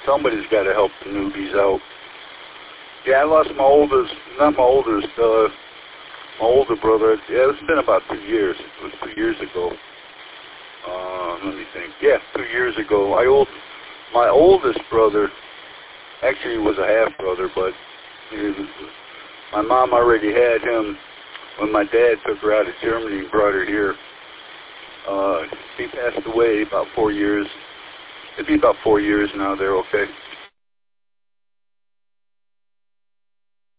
somebody's got to help the newbies out. Yeah, I lost my oldest, not my oldest, my older brother. Yeah, it's been about 2 years. It was 2 years ago. Let me think. Yeah, 2 years ago. My oldest brother actually was a half brother, but my mom already had him when my dad took her out of Germany and brought her here. He passed away about 4 years. It'd be about 4 years now. They're okay.